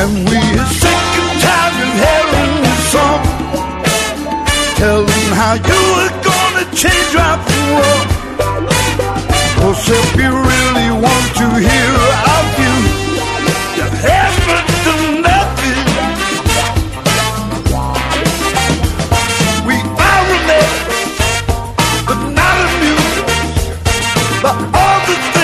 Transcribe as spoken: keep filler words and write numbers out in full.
and we are sick and tired of hearing the song. Tell them how you are gonna change right from wrong. Cause if you really want to hear our view, you haven't done nothing. We are a mess, but not amused by all the things